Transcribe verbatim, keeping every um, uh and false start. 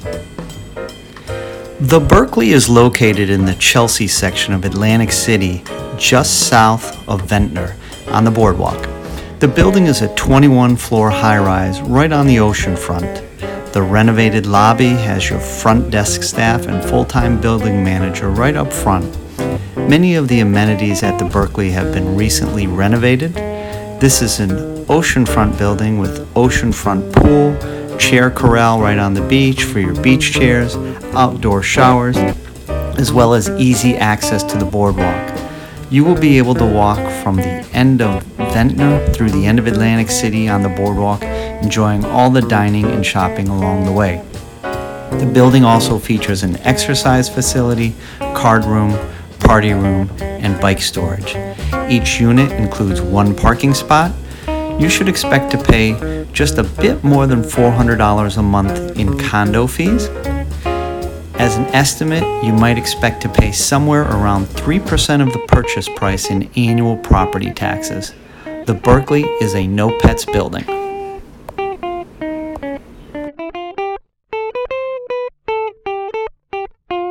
The Berkeley is located in the Chelsea section of Atlantic City, just south of Ventnor, on the boardwalk. The building is a twenty-one floor high-rise right on the ocean front. The renovated lobby has your front desk staff and full-time building manager right up front. Many of the amenities at the Berkeley have been recently renovated. This is an oceanfront building with oceanfront pool, chair corral right on the beach for your beach chairs, outdoor showers, as well as easy access to the boardwalk. You will be able to walk from the end of Ventnor through the end of Atlantic City on the boardwalk, enjoying all the dining and shopping along the way. The building also features an exercise facility, card room, party room, and bike storage. Each unit includes one parking spot. You should expect to pay just a bit more than four hundred dollars a month in condo fees. As an estimate, you might expect to pay somewhere around three percent of the purchase price in annual property taxes. The Berkeley is a no pets building.